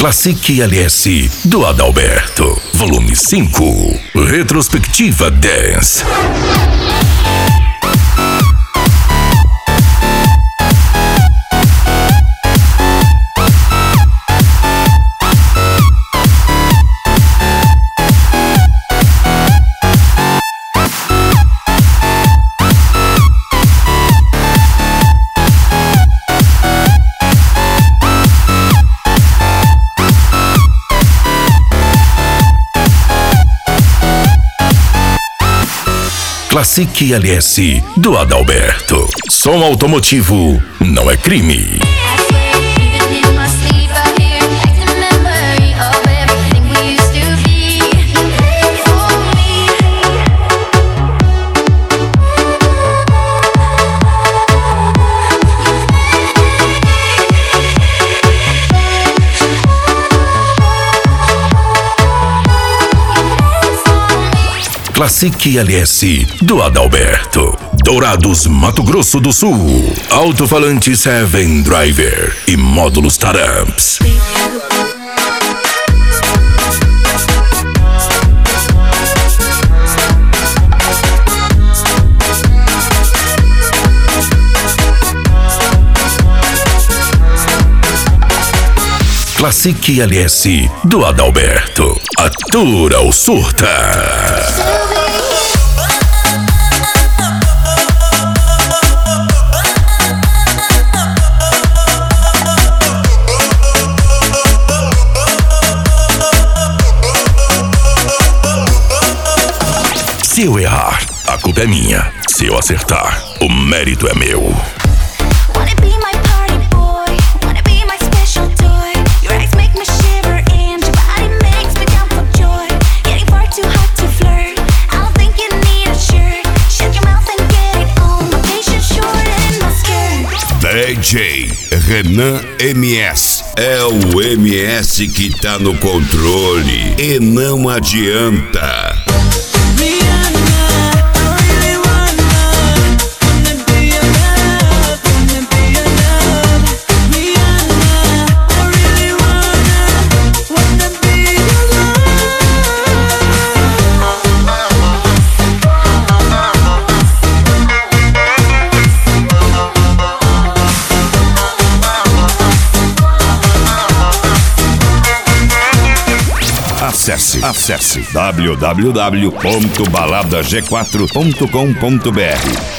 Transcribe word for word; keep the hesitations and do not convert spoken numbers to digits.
Classic L S do Adalberto, volume cinco, Retrospectiva Dance. Classic L S do Adalberto. Som automotivo não é crime. Classic L S do Adalberto. Dourados, Mato Grosso do Sul. Alto-falante Seven Driver e módulos Taramps. Classic L S do Adalberto. Atura ou surta. Se eu errar, a culpa é minha. Se eu acertar, o mérito é meu. D J Renan M S. É o M S que tá no controle e não adianta. Acesse, acesse w w w ponto balada g quatro ponto com ponto b r.